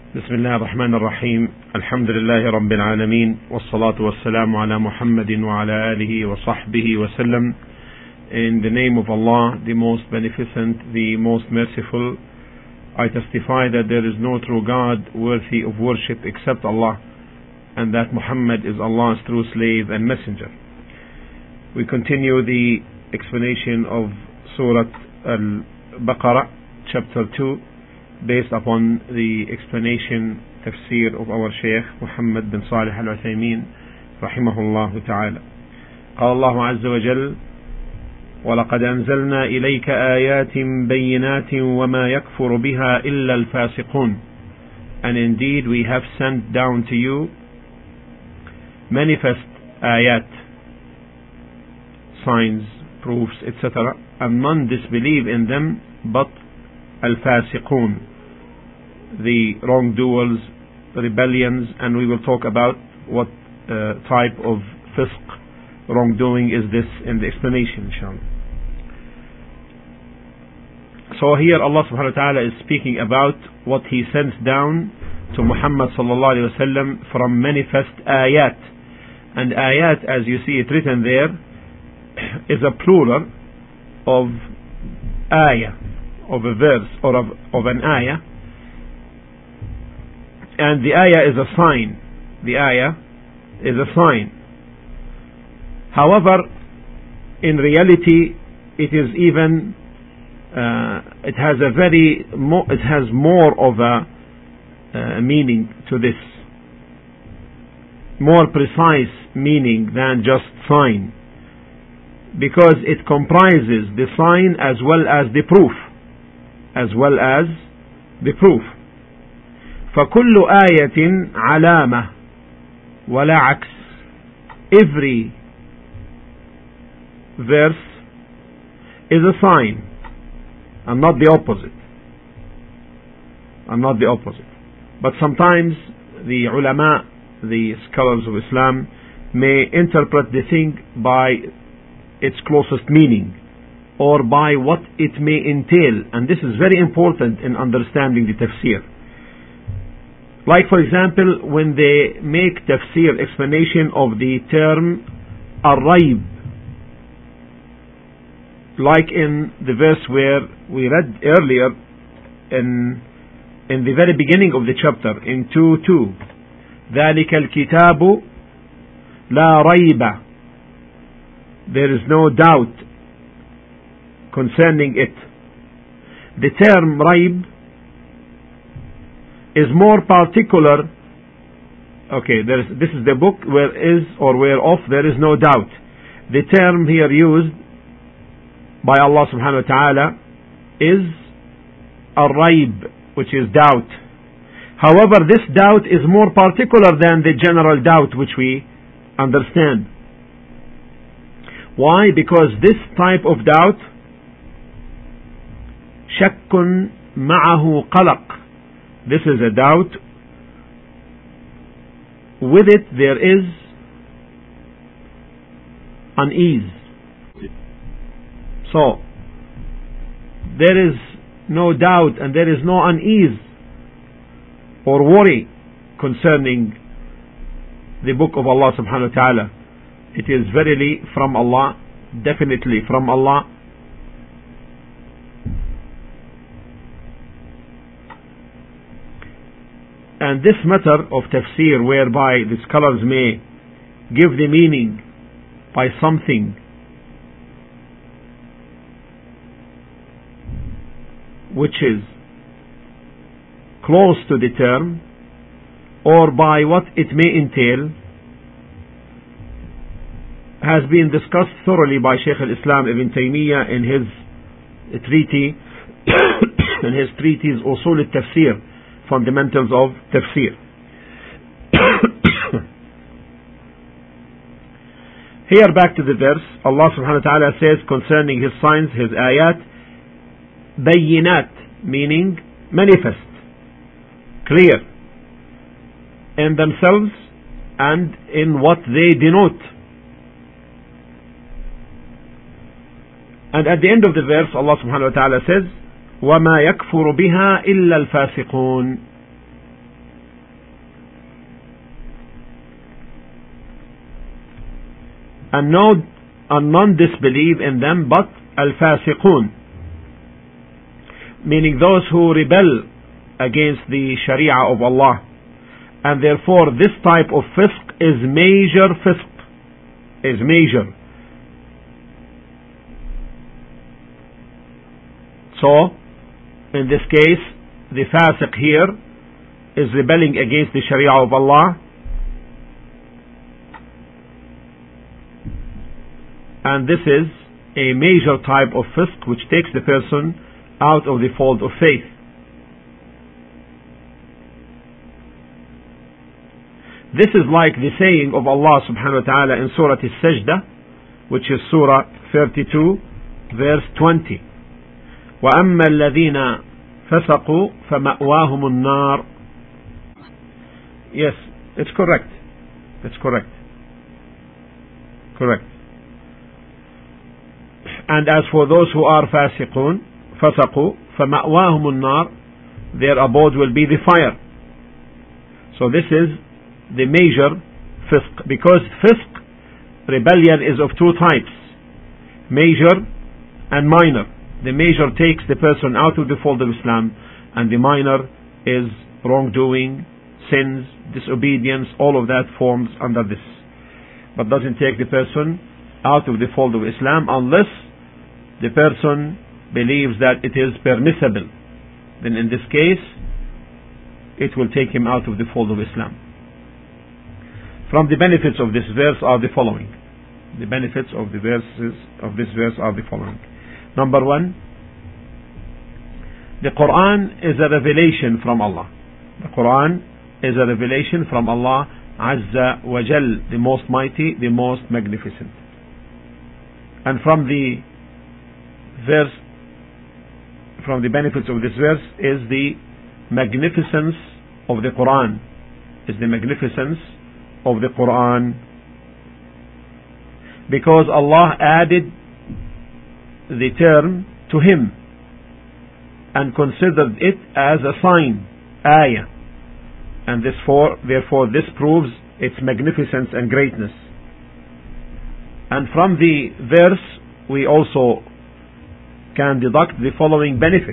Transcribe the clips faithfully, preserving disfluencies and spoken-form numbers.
بسم الله الرحمن الرحيم. الحمد لله رب العالمين، والصلاة والسلام على محمد وعلى آله وصحبه وسلم. In the name of Allah, the most beneficent, the most merciful, I testify that there is no true God worthy of worship except Allah, and that Muhammad is Allah's true slave and messenger. We continue the explanation of Surah Al-Baqarah, chapter two, based upon the explanation, tafsir of our Shaykh Muhammad bin Salih Al-Uthaymin rahimahullah ta'ala. قال الله عز وجل: ولقد أنزلنا إليك آيات بينات وما يكفر بها إلا الفاسقون. And indeed we have sent down to you manifest ayat, signs, proofs, et cetera, and none disbelieve in them but al-fasiqun, the wrongdoers, rebellions, and we will talk about what uh, type of fisq, wrongdoing is this in the explanation, inshallah. So here Allah subhanahu wa ta'ala is speaking about what He sends down to Muhammad sallallahu alayhi wa sallam from manifest ayat. And ayat, as you see it written there, is a plural of ayah, of a verse or of, of an ayah. And the ayah is a sign. The ayah is a sign. However, in reality, it is even uh, it has a very mo- it has more of a uh, meaning to this, more precise meaning than just sign, because it comprises the sign as well as the proof, as well as the proof. فكل آية علامة ولا عكس. Every verse is a sign and not the opposite, and not the opposite. But sometimes the ulama, the scholars of Islam, may interpret the thing by its closest meaning or by what it may entail, and this is very important in understanding the tafsir. Like, for example, when they make tafsir explanation of the term ar-rayb, like in the verse where we read earlier in in the very beginning of the chapter, in two two, ذَلِكَ الْكِتَابُ لَا رَيْبَ, there is no doubt concerning it. The term rayb is more particular. Okay, there is, this is the book where is or whereof there is no doubt. The term here used by Allah subhanahu wa ta'ala is ar-rayb, which is doubt. However, this doubt is more particular than the general doubt which we understand. Why? Because this type of doubt, shakkun ma'ahu qalaq, this is a doubt, with it there is unease. So there is no doubt and there is no unease or worry concerning the book of Allah subhanahu wa ta'ala. It is verily from Allah, definitely from Allah. And this matter of tafsir, whereby the scholars may give the meaning by something which is close to the term, or by what it may entail, has been discussed thoroughly by Shaykh al-Islam Ibn Taymiyyah in his treatise in his treatise Usul al-Tafsir, fundamentals of tafsir. Here, back to the verse, Allah subhanahu wa ta'ala says concerning His signs, His ayat, bayinat, meaning manifest, clear in themselves and in what they denote. And at the end of the verse, Allah subhanahu wa ta'ala says, وَمَا يَكْفُرُ بِهَا إِلَّا الْفَاسِقُونَ. and, no, and none disbelieve in them but al-fasiqun, meaning those who rebel against the Sharia of Allah. And therefore this type of fisq is major fisq, is major. So in this case the fasiq here is rebelling against the Sharia of Allah, and this is a major type of fisq which takes the person out of the fold of faith. This is like the saying of Allah subhanahu wa ta'ala in Surah Al-Sajdah, which is Surah thirty-two verse twenty. وَأَمَّا الَّذِينَ فَسَقُوا فَمَأْوَاهُمُ النَّارِ. Yes, it's correct. It's correct. Correct. And as for those who are fasiqun, فَسَقُوا فَمَأْوَاهُمُ النَّارِ, their abode will be the fire. So this is the major fisq, because fisq, rebellion, is of two types, major and minor. The major takes the person out of the fold of Islam, and the minor is wrongdoing, sins, disobedience, all of that forms under this, but doesn't take the person out of the fold of Islam unless the person believes that it is permissible. Then in this case it will take him out of the fold of Islam. From the benefits of this verse are the following. The benefits of the verses of this verse are the following. Number one, the Quran is a revelation from Allah. The Quran is a revelation from Allah Azza wa Jal, the most mighty, the most magnificent. And from the verse, from the benefits of this verse is the magnificence of the Quran, is the magnificence of the Quran, because Allah added the term to him and considered it as a sign, ayah, and this for, therefore this proves its magnificence and greatness. And from the verse we also can deduct the following benefit: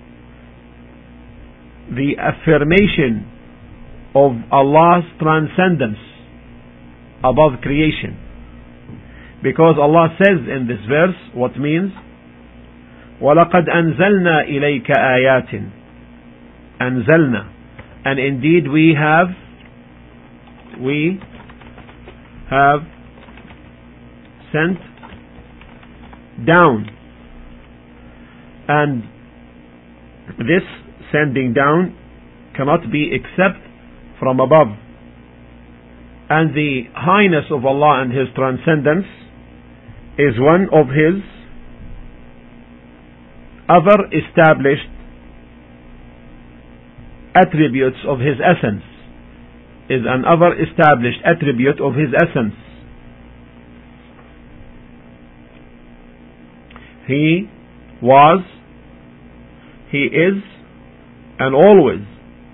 the affirmation of Allah's transcendence above creation, because Allah says in this verse, what means وَلَقَدْ أَنزَلْنَا إِلَيْكَ آيَاتٍ, أنزلنا, and indeed we have we have sent down, and this sending down cannot be except from above, and the highness of Allah and His transcendence is one of His other established attributes of His essence, is an other established attribute of His essence. He was, He is, and always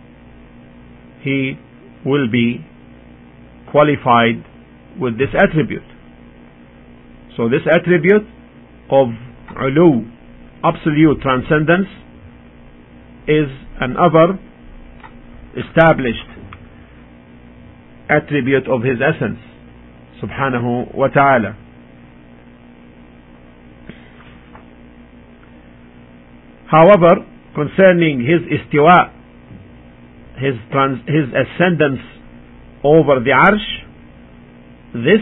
He will be qualified with this attribute. So this attribute of ulu, absolute transcendence, is another established attribute of His essence, subhanahu wa ta'ala. However, concerning His istiwa, His, trans, his ascendance over the arsh, this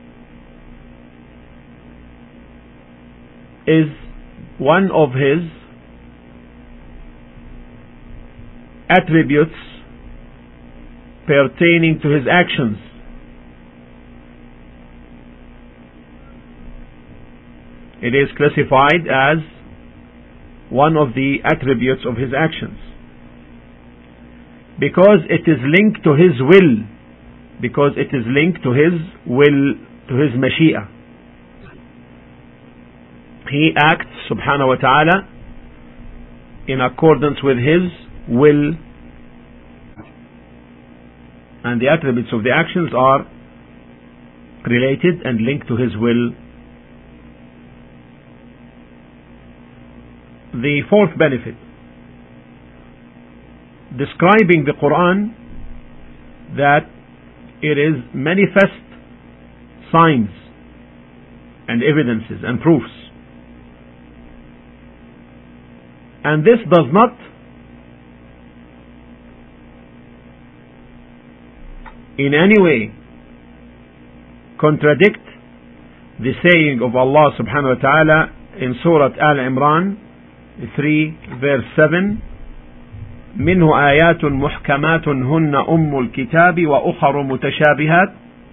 is one of His attributes pertaining to His actions. It is classified as one of the attributes of His actions, because it is linked to His will, because it is linked to His will, to His mashia. He acts subhanahu wa ta'ala in accordance with His will, and the attributes of the actions are related and linked to His will. The fourth benefit, describing the Quran that it is manifest signs and evidences and proofs. And this does not in any way contradict the saying of Allah subhanahu wa ta'ala in Surah Al-Imran three verse seven, منه آيات محكمات هن أم الكتاب وأخر متشابهات.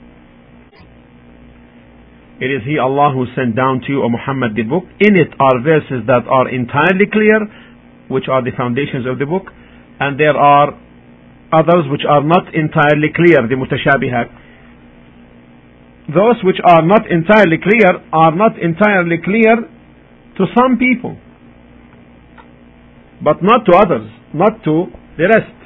It is He, Allah, who sent down to you, O Muhammad, the book. In it are verses that are entirely clear, which are the foundations of the book, and there are others which are not entirely clear, the mutashabihat. Those which are not entirely clear are not entirely clear to some people, but not to others, not to the rest.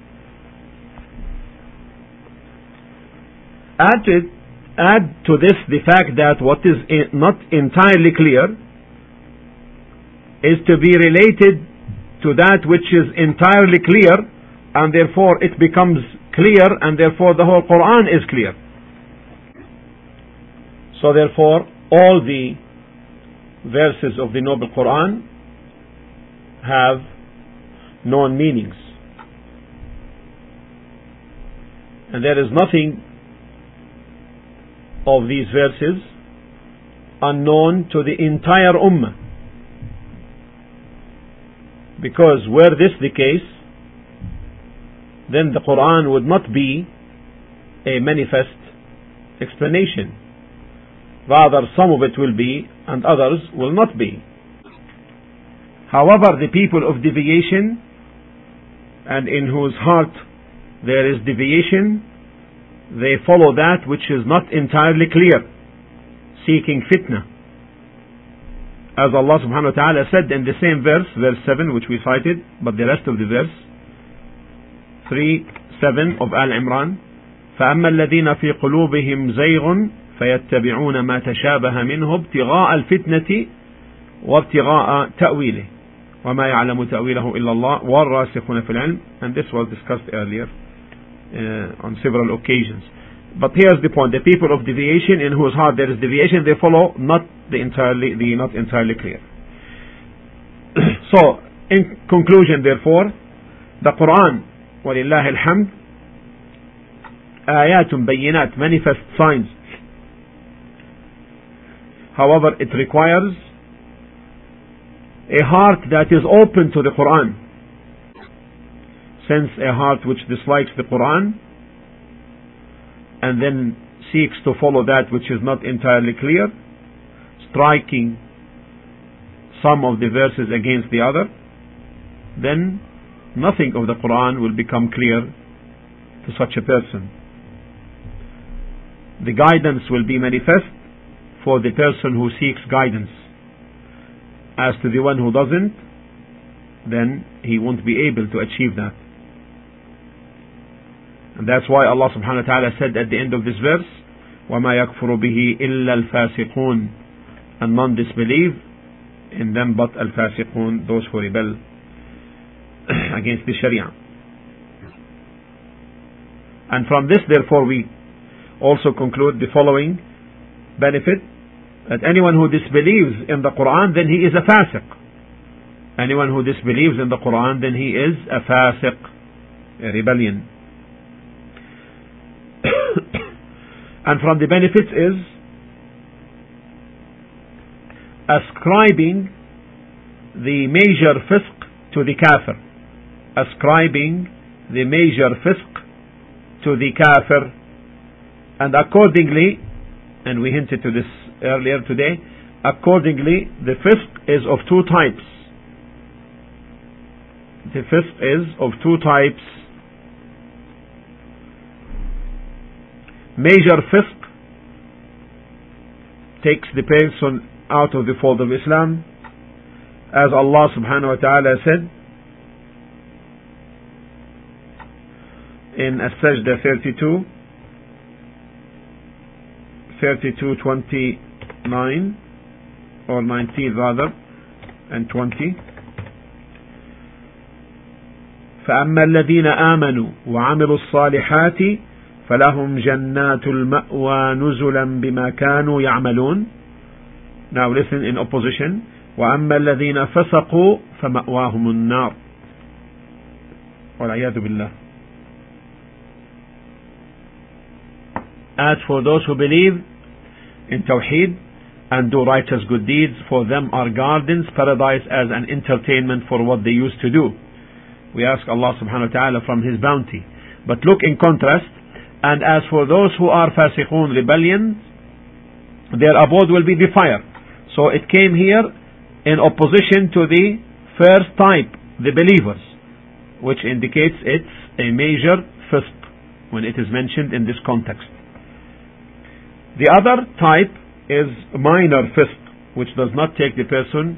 Add to, it, add to this the fact that what is not entirely clear is to be related to that which is entirely clear, and therefore it becomes clear, and therefore the whole Quran is clear. So therefore all the verses of the Noble Quran have known meanings, and there is nothing of these verses unknown to the entire Ummah, because were this the case, then the Quran would not be a manifest explanation. Rather, some of it will be and others will not be. However, the people of deviation, and in whose heart there is deviation, they follow that which is not entirely clear, seeking fitna. As Allah subhanahu wa ta'ala said in the same verse, verse seven, which we cited, but the rest of the verse, three seven of Al-Imran, فَأَمَّا الَّذِينَ فِي قُلُوبِهِمْ زَيْغٌ فَيَتَّبِعُونَ مَا تَشَابَهَ مِنْهُ ابْتِغَاءَ الْفِتْنَةِ وَابْتِغَاءَ تَأْوِيلِهِ وَمَا يَعْلَمُ تَأْوِيلَهُ إِلَّا اللَّهُ وَالرَّاسِخُونَ فِي الْعِلْمِ. And this was discussed earlier uh, on several occasions. But here's the point: the people of deviation, in whose heart there is deviation, they follow not the entirely the not entirely clear. So, in conclusion, therefore, the Quran, وَلِلَّهِ الْحَمْدِ, آيات بينات, manifest signs. However, it requires a heart that is open to the Quran, since a heart which dislikes the Quran and then seeks to follow that which is not entirely clear, striking some of the verses against the other, then nothing of the Quran will become clear to such a person. The guidance will be manifest for the person who seeks guidance. As to the one who doesn't, then he won't be able to achieve that. And that's why Allah subhanahu wa ta'ala said at the end of this verse, وَمَا يَكْفُرُ بِهِ إِلَّا الْفَاسِقُونَ, and none disbelieve in them but al-fasiqun, those who rebel against the Sharia. And from this, therefore, we also conclude the following benefit: that anyone who disbelieves in the Quran, then he is a fasiq. Anyone who disbelieves in the Quran, then he is a fasiq, a rebellion. And from the benefits is ascribing the major fisq to the kafir. Ascribing the major fisq to the kafir. And accordingly, and we hinted to this earlier today, accordingly the fisq is of two types. The fisq is of two types. Major fisq takes the person out of the fold of Islam, as Allah subhanahu wa ta'ala said in As-Sajdah thirty-two, thirty-two, twenty-nine, or nineteen rather, and twenty. فأما الذين آمنوا وعملوا الصالحات فلهم جنات المأوى نزلا بما كانوا يعملون. Now listen in opposition. وأما الذين فسقوا فمأواهم النار والعياذ بالله. As for those who believe in Tawheed and do righteous good deeds, for them are gardens, paradise as an entertainment for what they used to do. We ask Allah subhanahu wa ta'ala from His bounty. But look in contrast, and as for those who are fasiqun, rebellion, their abode will be the fire. So it came here in opposition to the first type, the believers, which indicates it's a major fisq when it is mentioned in this context. The other type is minor fisq, which does not take the person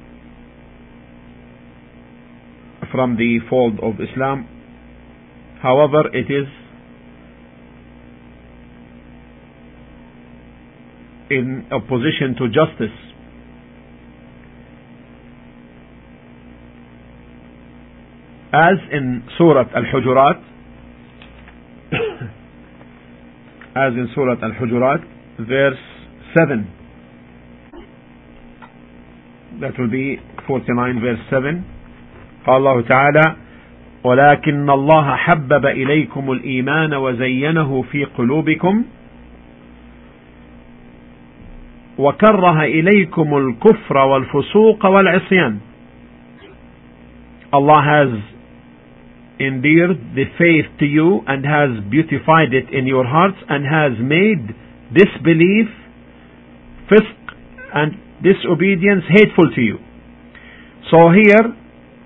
from the fold of Islam. However, it is in opposition to justice. As in Surah Al-Hujurat, as in Surah Al-Hujurat, verse seven. That will be forty-nine, verse seven. قال الله تعالى: ولكن الله حبب إليكم الإيمان وزينه في قلوبكم وكره إليكم الكفر والفسوق والعصيان. Allah has endeared the faith to you and has beautified it in your hearts and has made disbelief, fisq and disobedience hateful to you. So here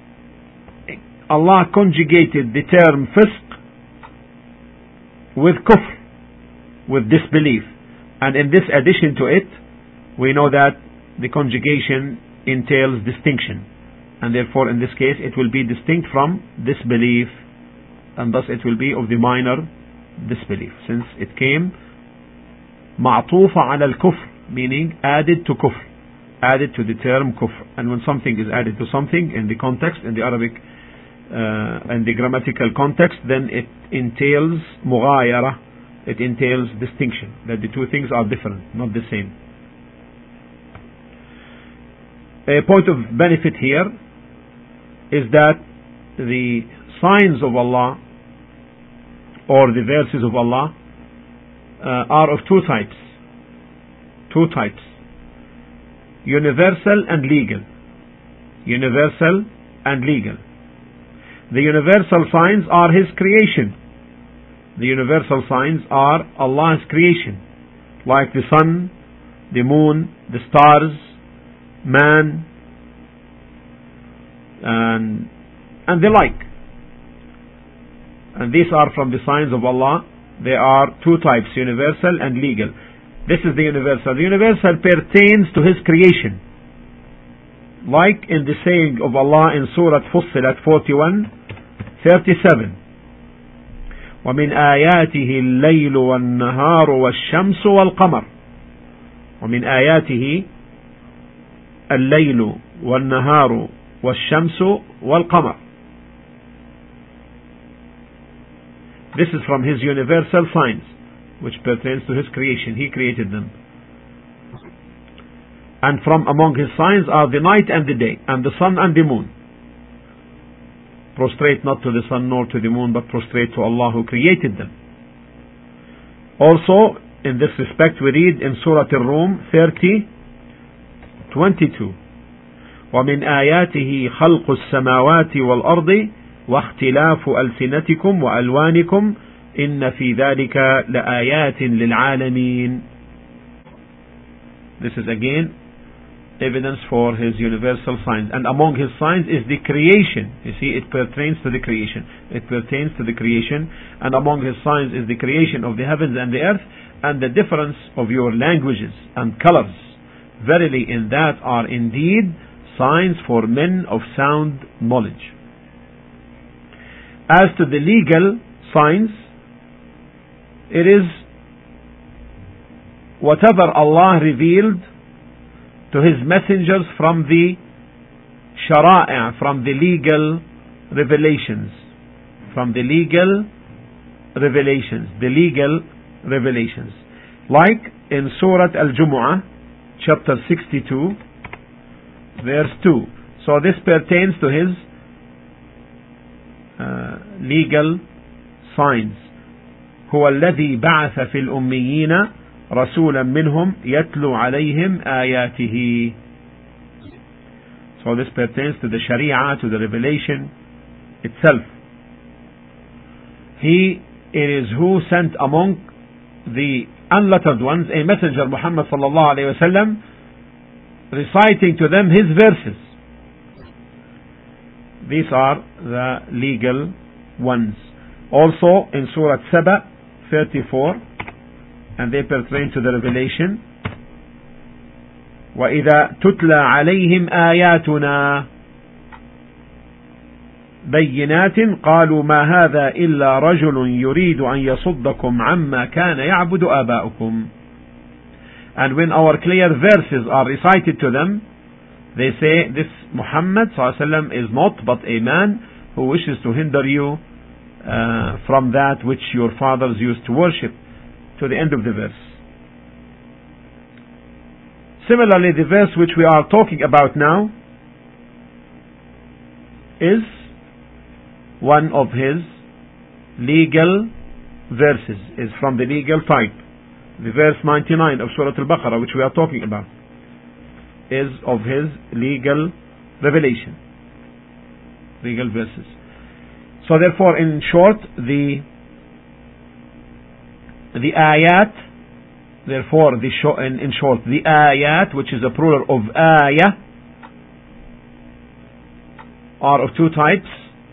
Allah conjugated the term fisq with kufr, with disbelief, and in this addition to it we know that the conjugation entails distinction, and therefore in this case it will be distinct from disbelief, and thus it will be of the minor disbelief, since it came ma'tufa ala al-kufr, meaning added to kufr, added to the term kufr. And when something is added to something in the context, in the Arabic uh, and the grammatical context, then it entails mughayara, it entails distinction, that the two things are different, not the same. A point of benefit here is that the signs of Allah or the verses of Allah uh, are of two types. Two types. Universal and legal. Universal and legal. The universal signs are His creation. The universal signs are Allah's creation, like the sun, the moon, the stars, man, and and the like. And these are from the signs of Allah. There are two types, universal and legal. This is the universal. The universal pertains to His creation, like in the saying of Allah in Surah Fussilat forty-one, thirty-seven. وَمِنْ آيَاتِهِ اللَّيْلُ وَالنَّهَارُ وَالشَّمْسُ وَالْقَمَرُ. وَمِنْ آيَاتِهِ اللَّيْلُ وَالنَّهَارُ وَالشَّمْسُ وَالْقَمَرُ. This is from His universal signs, which pertains to His creation. He created them. And from among His signs are the night and the day, and the sun and the moon. Prostrate not to the sun nor to the moon, but prostrate to Allah who created them. Also, in this respect, we read in Surah Ar-Rum thirty, twenty-two. وَمِنْ آيَاتِهِ خَلْقُ السَّمَاوَاتِ وَالْأَرْضِ وَاخْتِلَافُ أَلْسِنَتِكُمْ وَأَلْوَانِكُمْ إِنَّ فِي ذَلِكَ لَآيَاتٍ لِلْعَالَمِينَ. This is again evidence for His universal signs. And among His signs is the creation. You see, it pertains to the creation. It pertains to the creation. And among His signs is the creation of the heavens and the earth, and the difference of your languages and colors. Verily in that are indeed signs for men of sound knowledge. As to the legal signs, it is whatever Allah revealed to His messengers from the shara'i', from the legal revelations, from the legal revelations, the legal revelations. Like in Surah Al-Jumu'ah, chapter sixty-two, verse two. So this pertains to His uh, legal signs. هو الذي بعث في الأميين رسولا منهم يتلو عليهم آياته. So this pertains to the Sharia, to the revelation itself. He it is who sent among the unlettered ones a messenger, Muhammad sallallahu alayhi wa sallam, reciting to them his verses. These are the legal ones. Also in Surah Saba thirty-four, and they pertain to the revelation. وَإِذَا تُتْلَى عَلَيْهِمْ آيَاتُنَا بَيِّنَاتٍ قَالُوا مَا هَذَا إِلَّا رَجُلٌ يُرِيدُ أَنْ يَصُدَّكُمْ عَمَّا كَانَ يَعْبُدُ آبَاؤُكُمْ. And when our clear verses are recited to them, they say, this Muhammad sallallahu alaihi wasallam is not but a man who wishes to hinder you uh, from that which your fathers used to worship, to the end of the verse. Similarly, the verse which we are talking about now is one of his legal verses, is from the legal type. The verse ninety-nine of Surah Al-Baqarah, which we are talking about, is of his legal revelation, legal verses. So therefore, in short, the the ayat, therefore, the sh- in, in short, the ayat, which is a plural of ayah, are of two types,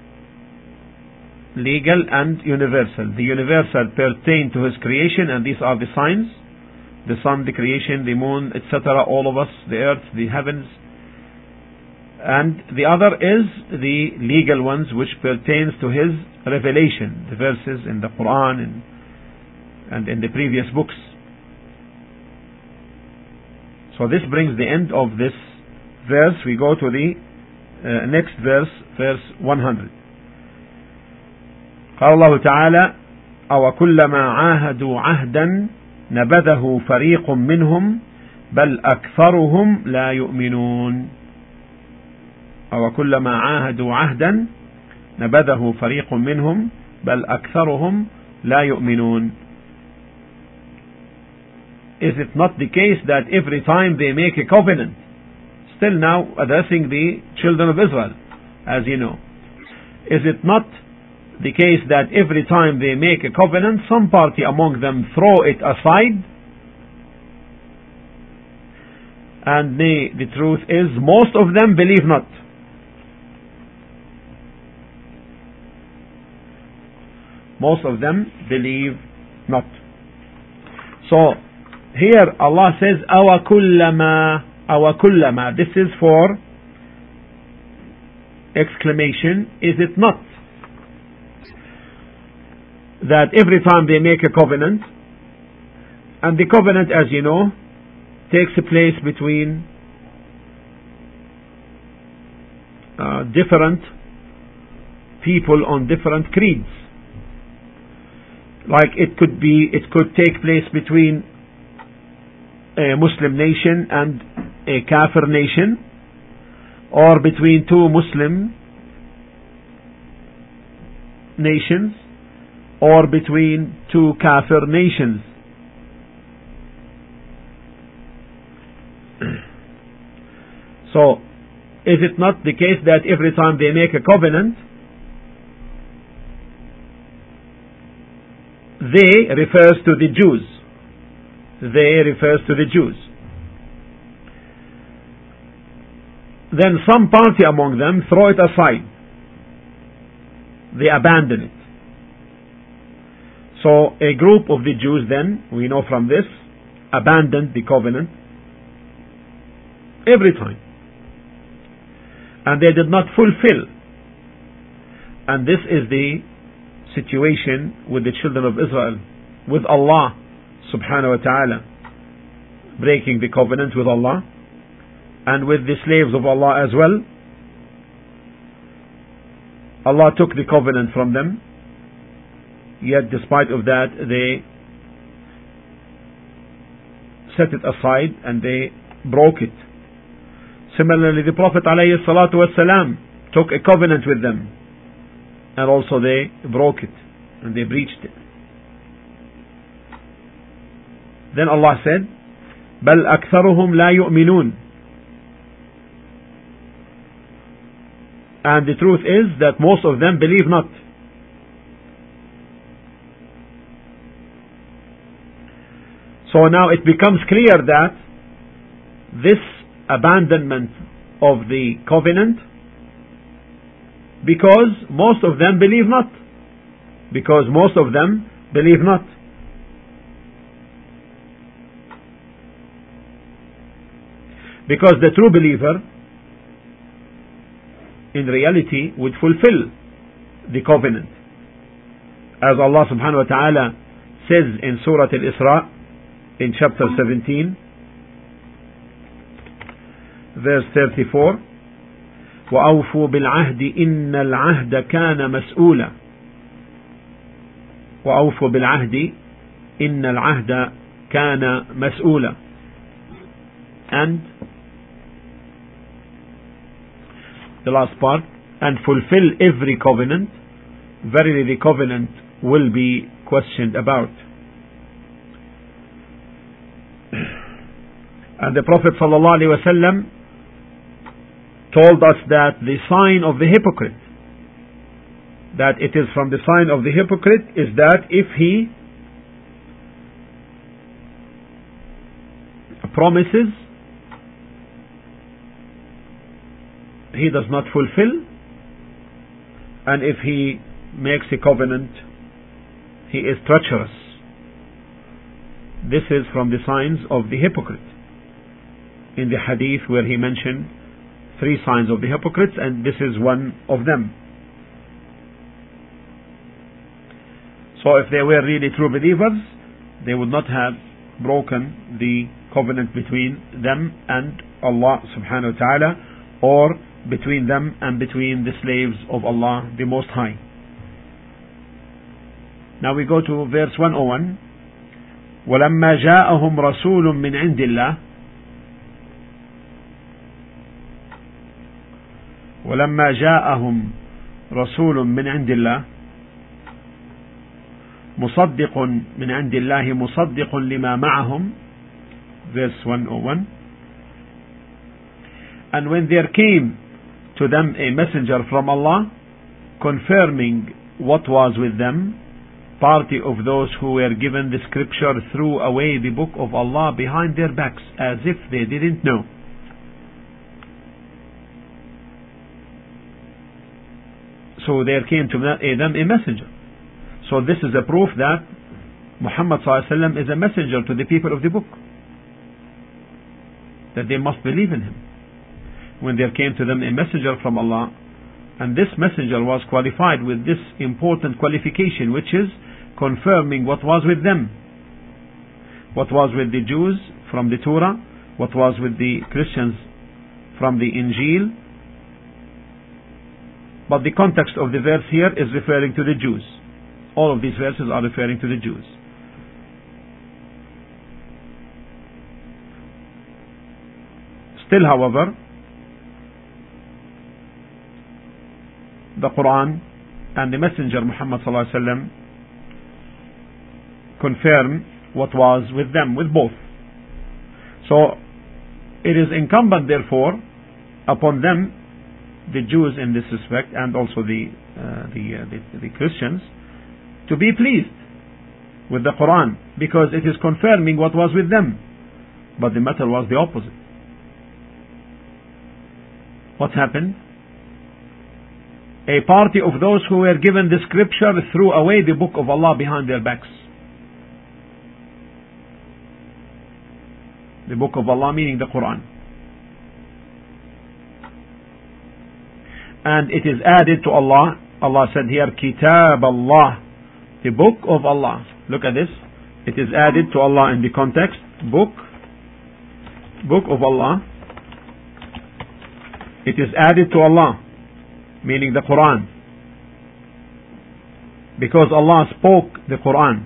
legal and universal. The universal pertain to His creation, and these are the signs: the sun, the creation, the moon, et cetera, all of us, the earth, the heavens. And the other is the legal ones, which pertains to His revelation, the verses in the Quran and, and in the previous books. So this brings the end of this verse. We go to the uh, next verse, verse one hundred. قال الله تعالى: أو كلما عاهدوا عهدا نبذه فريق منهم بل أكثرهم لا يؤمنون. أو كلما عاهدوا عهدا نبذه فريق منهم بل أكثرهم لا يؤمنون. Is it not the case that every time they make a covenant, still now addressing the children of Israel, as you know, is it not the case that every time they make a covenant, some party among them throw it aside? And the, the truth is, most of them believe not. Most of them believe not. So here Allah says, "Awa kullama, awa kullama." This is for exclamation. Is it not that every time they make a covenant, and the covenant, as you know, takes place between uh, different people on different creeds. Like it could be, it could take place between a Muslim nation and a Kafir nation, or between two Muslim nations, or between two Kafir nations. So, is it not the case that every time they make a covenant, they refers to the Jews. They refers to the Jews. Then some party among them throw it aside. They abandon it. So a group of the Jews then, we know from this, abandoned the covenant every time. And they did not fulfill. And this is the situation with the children of Israel, with Allah subhanahu wa ta'ala. breaking the covenant with Allah and with the slaves of Allah as well. Allah took the covenant from them, yet despite of that they set it aside and they broke it. Similarly, the Prophet ﷺ took a covenant with them and also they broke it and they breached it. Then Allah said, بَلْ أَكْثَرُهُمْ لَا يُؤْمِنُونَ. And the truth is that most of them believe not. So now it becomes clear that this abandonment of the covenant, because most of them believe not. Because most of them believe not. Because the true believer in reality would fulfill the covenant. As Allah subhanahu wa ta'ala says in Surah Al-Isra in chapter seventeen verse thirty-four, وَأَوْفُوا بِالْعَهْدِ إِنَّ الْعَهْدَ كَانَ مَسْئُولًا. وَأَوْفُوا بِالْعَهْدِ إِنَّ الْعَهْدَ كَانَ مَسْئُولًا. And the last part, and fulfill every covenant, verily the covenant will be questioned about. And the Prophet ﷺ told us that the sign of the hypocrite, that it is from the sign of the hypocrite, is that if he promises, he does not fulfill, and if he makes a covenant, he is treacherous. This is from the signs of the hypocrite. In the hadith where he mentioned three signs of the hypocrites, and this is one of them. So if they were really true believers, they would not have broken the covenant between them and Allah subhanahu wa ta'ala, or between them and between the slaves of Allah the Most High. Now we go to verse one oh one. وَلَمَّا جَاءَهُمْ رَسُولٌ مِّنْ عِنْدِ اللَّهِ وَلَمَّا جَاءَهُمْ رَسُولٌ مِّنْ عِنْدِ اللَّهِ مُصَدِّقٌ مِّنْ عِنْدِ اللَّهِ مُصَدِّقٌ لِمَا مَعَهُمْ. Verse one oh one. And when there came to them a messenger from Allah, confirming what was with them, party of those who were given the scripture threw away the book of Allah behind their backs, as if they didn't know. So there came to them a messenger. So this is a proof that Muhammad sallallahu alaihi wasallam is a messenger to the people of the book, that they must believe in him. When there came to them a messenger from Allah, and this messenger was qualified with this important qualification, which is confirming what was with them, what was with the Jews from the Torah, what was with the Christians from the Injil. But the context of the verse here is referring to the Jews. All of these verses are referring to the Jews. Still, however, the Quran and the Messenger Muhammad sallallahu alaihi wasallam confirm what was with them, with both. So it is incumbent, therefore, upon them, the Jews in this respect, and also the uh, the, uh, the the Christians, to be pleased with the Quran, because it is confirming what was with them. But the matter was the opposite. What happened? A party of those who were given the scripture threw away the book of Allah behind their backs. The book of Allah meaning the Quran. And it is added to Allah. Allah said here, Kitab Allah, the book of Allah. Look at this. It is added to Allah in the context, book, book of Allah, it is added to Allah, meaning the Quran, because Allah spoke the Quran.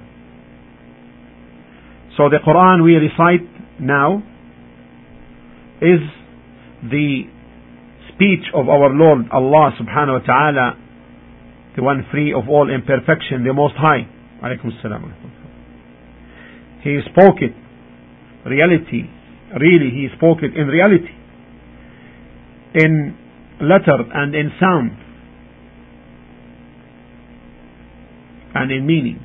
So the Quran we recite now is the speech of our Lord Allah subhanahu wa ta'ala, the one free of all imperfection, the Most High. Alaykum as-salam. He spoke it, reality, really He spoke it in reality, in letter and in sound and in meaning.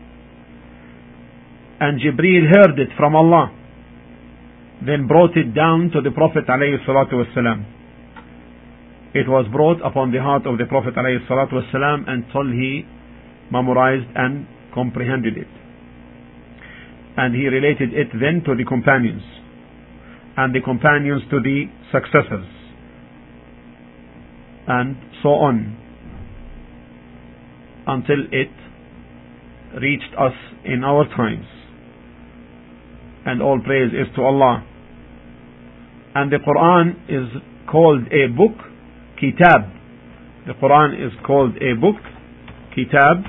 And Jibreel heard it from Allah, then brought it down to the Prophet alayhi salatu wasalam. It was brought upon the heart of the Prophet alayhi salatu wasalam until he memorized and comprehended it. And he related it then to the companions, and the companions to the successors, and so on, until it reached us in our times. And all praise is to Allah. And the Quran is called a book, Kitab. The Quran is called a book, Kitab,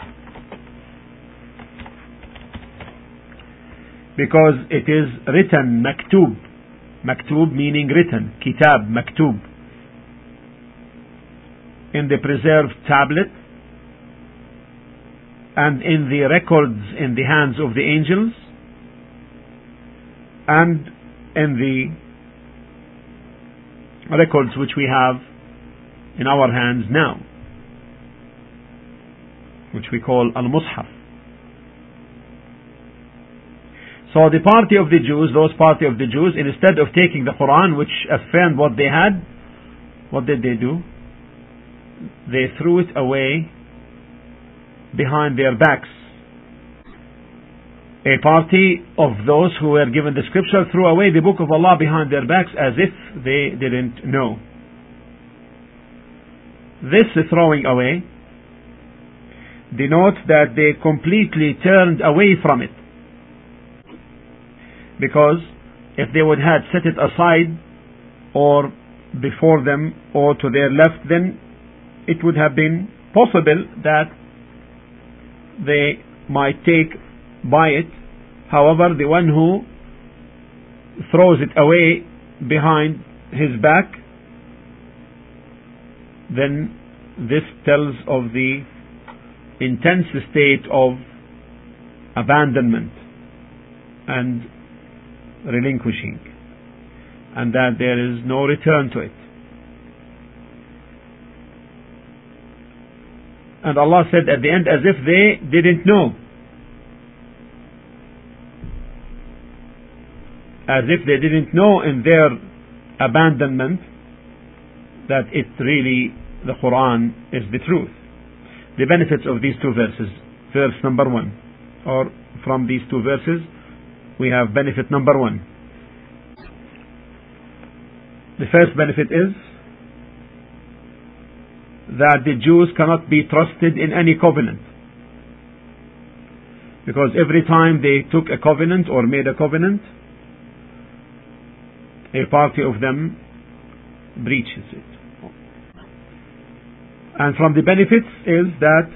because it is written, Maktub. Maktub meaning written, Kitab, Maktub, in the preserved tablet and in the records in the hands of the angels and in the records which we have in our hands now, which we call Al-Mushaf. So the party of the Jews, those party of the Jews, instead of taking the Quran which affirmed what they had, what did they do? They threw it away behind their backs. A party of those who were given the scripture threw away the book of Allah behind their backs as if they didn't know. This throwing away denotes that they completely turned away from it. Because if they would have set it aside or before them or to their left, then it would have been possible that they might take by it. However, the one who throws it away behind his back, then this tells of the intense state of abandonment and relinquishing, and that there is no return to it. And Allah said at the end, as if they didn't know, as if they didn't know in their abandonment that it really, the Quran is the truth. The benefits of these two verses. Verse number one, or from these two verses we have benefit number one. The first benefit is that the Jews cannot be trusted in any covenant, because every time they took a covenant or made a covenant, a party of them breaches it. And from the benefits is that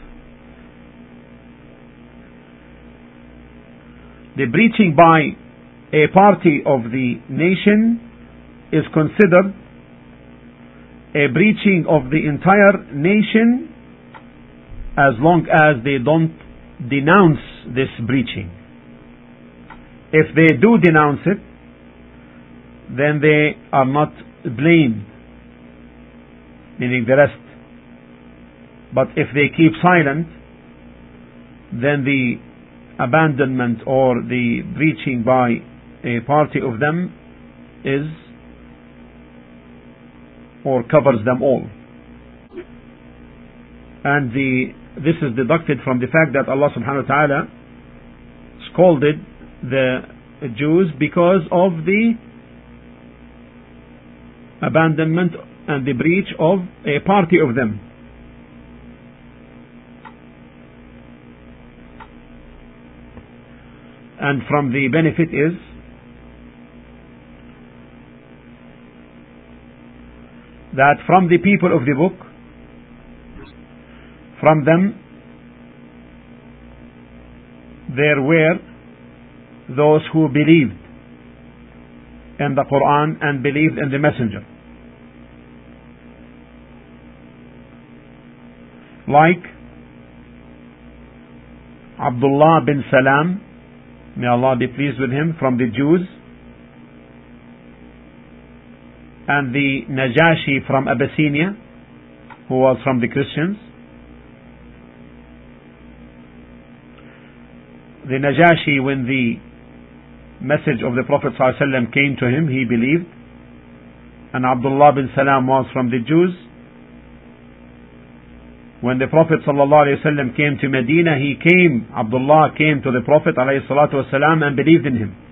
the breaching by a party of the nation is considered a breaching of the entire nation, as long as they don't denounce this breaching. If they do denounce it, then they are not blamed, meaning the rest. But if they keep silent, then the abandonment or the breaching by a party of them is, or covers them all. And the this is deducted from the fact that Allah subhanahu wa ta'ala scolded the Jews because of the abandonment and the breach of a party of them. And from the benefit is that from the people of the book, from them there were those who believed in the Quran and believed in the Messenger, like Abdullah bin Salam, may Allah be pleased with him, from the Jews, and the Najashi from Abyssinia, who was from the Christians. The Najashi, when the message of the Prophet ﷺ came to him, he believed, and Abdullah bin Salam was from the Jews. When the Prophet ﷺ came to Medina, he came, Abdullah came to the Prophet ﷺ and believed in him.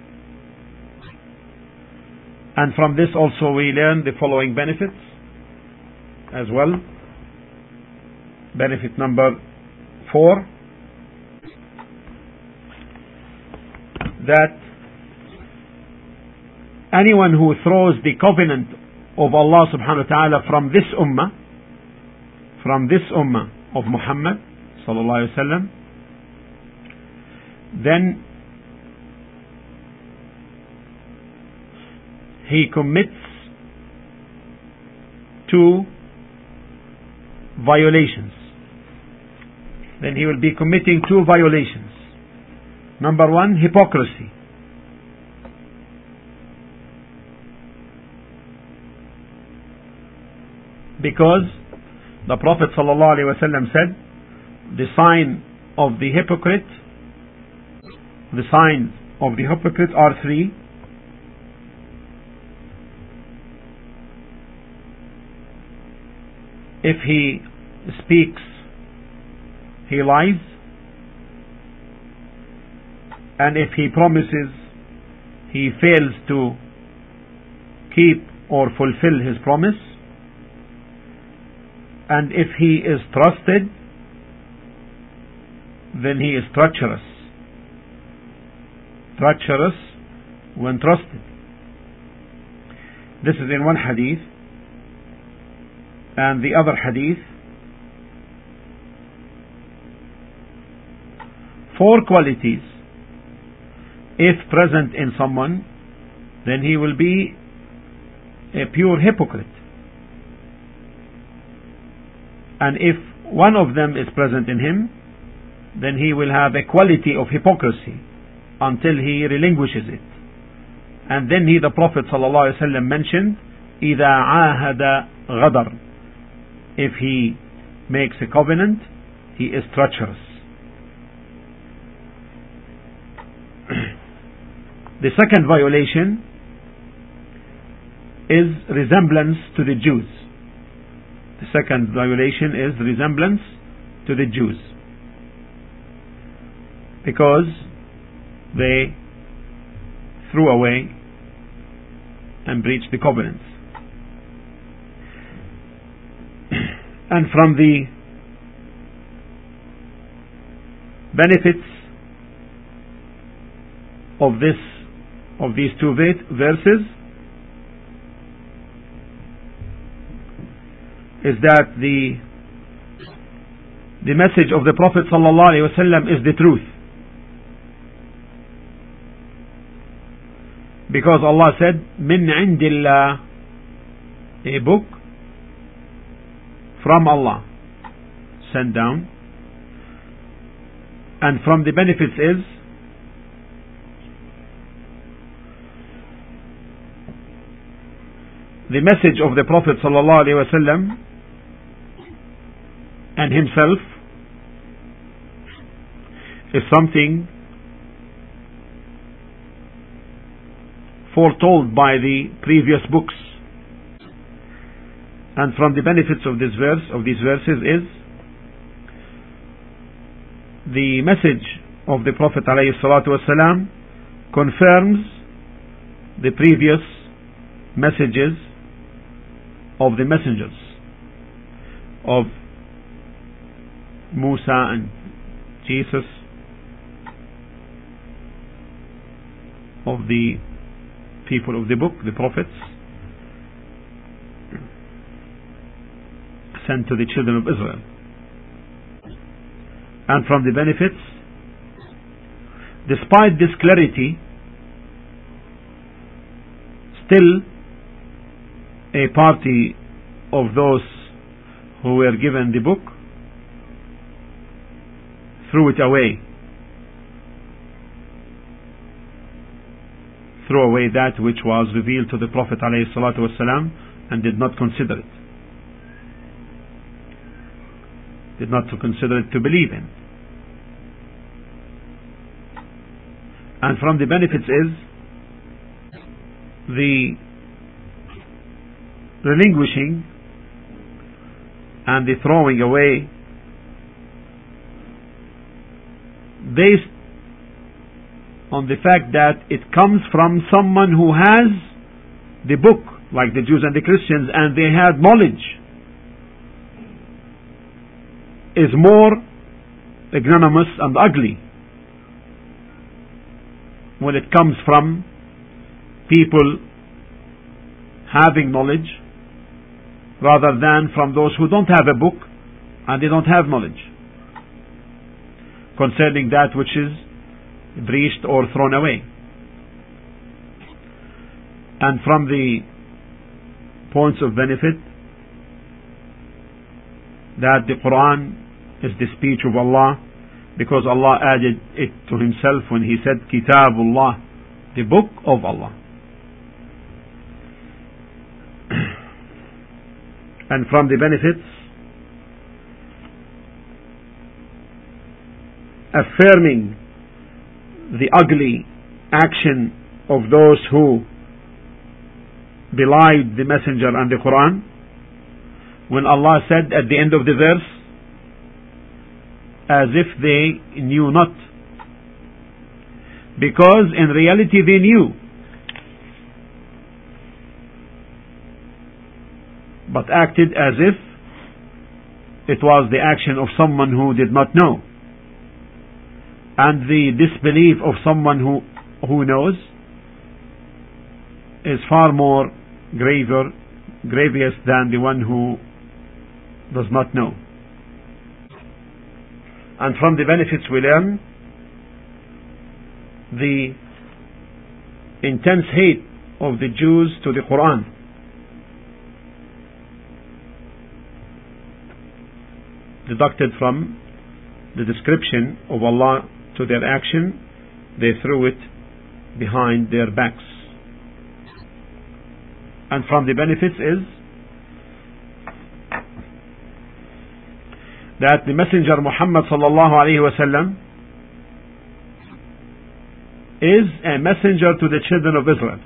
And from this also we learn the following benefits as well. Benefit number four, that anyone who throws the covenant of Allah subhanahu wa ta'ala from this ummah, from this ummah of Muhammad sallallahu alaihi wasallam, then he commits two violations. Then he will be committing two violations. Number one, hypocrisy. Because the Prophet ﷺ said, the sign of the hypocrite, the signs of the hypocrite are three. If he speaks, he lies. And if he promises, he fails to keep or fulfill his promise. And if he is trusted, then he is treacherous. Treacherous when trusted. This is in one hadith. And the other hadith, four qualities, if present in someone, then he will be a pure hypocrite. And if one of them is present in him, then he will have a quality of hypocrisy until he relinquishes it. And then he, the Prophet ﷺ mentioned, إِذَا عَاهَدَ غَدَرٍ. If he makes a covenant, he is treacherous. The second violation is resemblance to the Jews. The second violation is resemblance to the Jews, because they threw away and breached the covenants. And from the benefits of this, of these two verses, is that the the message of the Prophet ﷺ is the truth. Because Allah said, Min indillah, a book from Allah, sent down. And from the benefits is the message of the Prophet ﷺ and himself is something foretold by the previous books. And from the benefits of this verse, of these verses, is the message of the Prophet ﷺ confirms the previous messages of the messengers of Musa and Jesus, of the people of the book, the prophets. sent to the children of Israel. And from the benefits, despite this clarity, still a party of those who were given the book threw it away, threw away that which was revealed to the Prophet ﷺ and did not consider it, did not consider it to believe in. And from the benefits is the relinquishing and the throwing away based on the fact that it comes from someone who has the book, like the Jews and the Christians, and they had knowledge, is more ignominious and ugly when it comes from people having knowledge rather than from those who don't have a book and they don't have knowledge concerning that which is breached or thrown away. And from the points of benefit, that the Quran is the speech of Allah, because Allah added it to Himself when He said Kitabullah, the book of Allah. And from the benefits, affirming the ugly action of those who belied the Messenger and the Quran, when Allah said at the end of the verse, as if they knew not, because in reality they knew, but acted as if it was the action of someone who did not know. And the disbelief of someone who, who knows is far more graver, grievous than the one who does not know. And from the benefits we learn the intense hate of the Jews to the Quran. Deducted from the description of Allah to their action, they threw it behind their backs. And from the benefits is that the Messenger Muhammad sallallahu alaihi wasallam is a messenger to the children of Israel.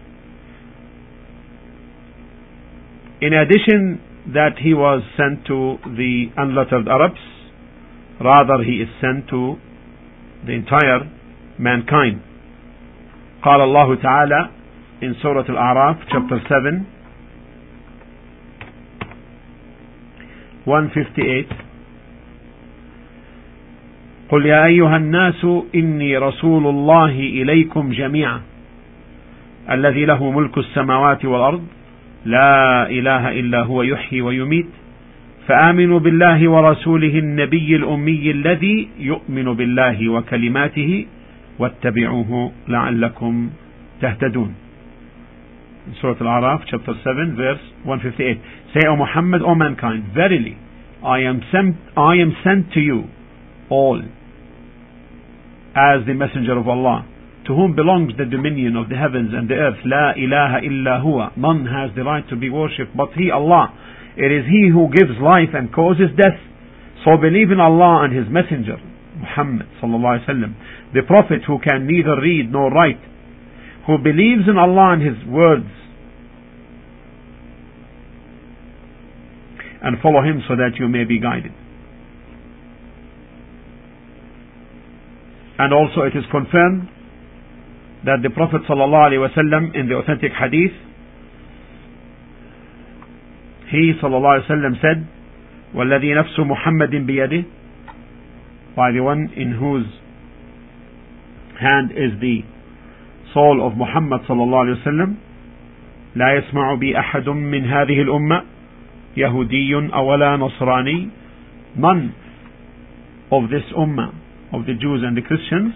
In addition that he was sent to the unlettered Arabs, rather he is sent to the entire mankind. قال الله تعالى in Surah Al-A'raf chapter seven one fifty-eight, قل يا أيها الناس إني رسول الله إليكم جميعا الذي له ملك السماوات والأرض لا إله إلا هو يحيي ويميت فآمنوا بالله ورسوله النبي الأمي الذي يؤمن بالله وكلماته واتبعوه لعلكم تهتدون. In Surah Al-A'raf chapter seven verse one fifty-eight, say, O Muhammad, O mankind, verily I am sent, I am sent to you all as the messenger of Allah, to whom belongs the dominion of the heavens and the earth. La ilaha illa huwa, none has the right to be worshipped but He, Allah. It is He who gives life and causes death. So believe in Allah and His messenger Muhammad sallallahu alaihi wasallam, the prophet who can neither read nor write, who believes in Allah and His words, and follow Him so that you may be guided. And also it is confirmed that the Prophet sallallahu alaihi wasallam in the authentic hadith, he sallallahu alaihi wasallam said, وَالَّذِي نَفْسُ مُحَمَّدٍ بِيَدِهِ, by the one in whose hand is the soul of Muhammad sallallahu alaihi wasallam, لا يسمع بي أحد من هذه الأمة يهودي أو ولا نصراني. None of this ummah, of the Jews and the Christians,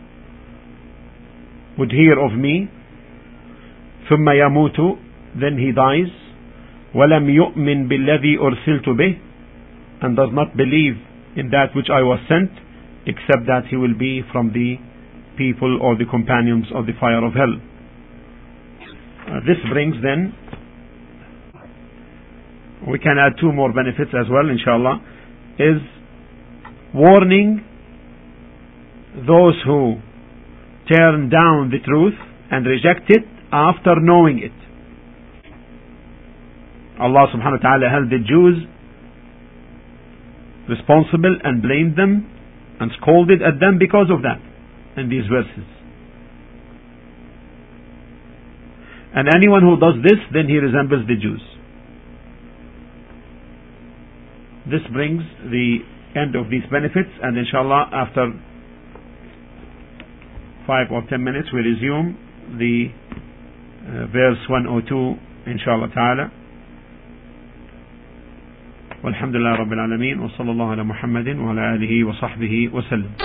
would hear of me. ثم يموت, then he dies. ولم يؤمن بالذي أرسلت به, and does not believe in that which I was sent, except that he will be from the people or the companions of the fire of hell. Uh, this brings then, we can add two more benefits as well, inshallah, is warning those who turn down the truth and reject it after knowing it. Allah subhanahu wa ta'ala held the Jews responsible and blamed them and scolded at them because of that in these verses. And anyone who does this, then he resembles the Jews. This brings the end of these benefits, and inshallah after five or ten minutes we resume the uh, verse one oh two inshallah ta'ala. والحمد لله رب العالمين وصلى الله على محمد وعلى آله وصحبه وسلم.